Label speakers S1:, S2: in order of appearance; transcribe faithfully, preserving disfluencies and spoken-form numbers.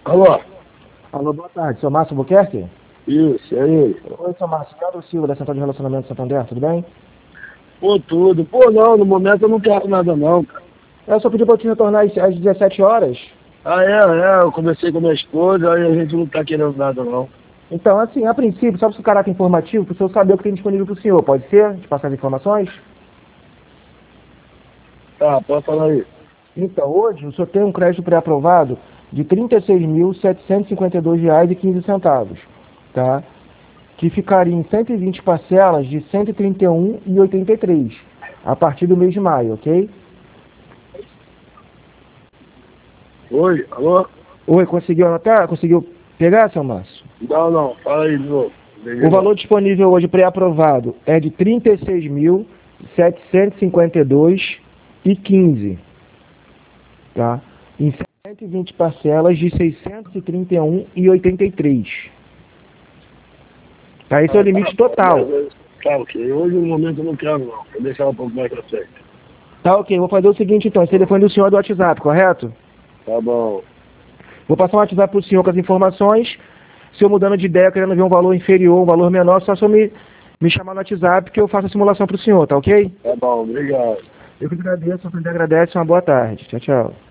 S1: Alô?
S2: Alô, boa tarde. Seu Márcio Albuquerque?
S1: Isso, é ele.
S2: Oi, seu Márcio. Leandro Silva, da Central de Relacionamento de Santander, tudo bem?
S1: Pô, tudo. Pô, não, no momento eu não quero nada não, cara.
S2: Eu só pedi pra eu te retornar às às dezessete horas.
S1: Ah, é, é, eu conversei com a minha esposa, aí a gente não tá querendo nada não.
S2: Então, assim, a princípio, só para o caráter informativo, para o senhor saber o que tem disponível para o senhor, pode ser? De passar as informações?
S1: Tá, pode falar aí.
S2: Então, hoje, o senhor tem um crédito pré-aprovado de trinta e seis mil, setecentos e cinquenta e dois reais e quinze centavos, tá? Que ficaria em cento e vinte parcelas de cento e trinta e um reais e oitenta e três centavos, a partir do mês de maio, ok?
S1: Oi, alô?
S2: Oi, conseguiu anotar? Conseguiu pegar, seu Márcio?
S1: Não, não, fala aí de novo.
S2: O valor disponível hoje pré-aprovado é de trinta e seis mil, setecentos e cinquenta e dois reais e quinze centavos, tá? Em cento e vinte parcelas de seiscentos e trinta e um reais e oitenta e três centavos. Tá? Esse é o limite total.
S1: Tá, ok. Hoje no momento eu não quero não. Vou deixar um pouco mais pra frente.
S2: Tá, ok. Vou fazer o seguinte então. Esse telefone do senhor é do WhatsApp, correto?
S1: Tá bom.
S2: Vou passar um WhatsApp pro senhor com as informações. Se eu mudando de ideia, querendo ver um valor inferior, um valor menor, só se eu me, me chamar no WhatsApp que eu faço a simulação pro senhor, tá ok?
S1: Tá bom, obrigado.
S2: Eu que agradeço, a gente agradece. Uma boa tarde. Tchau, tchau.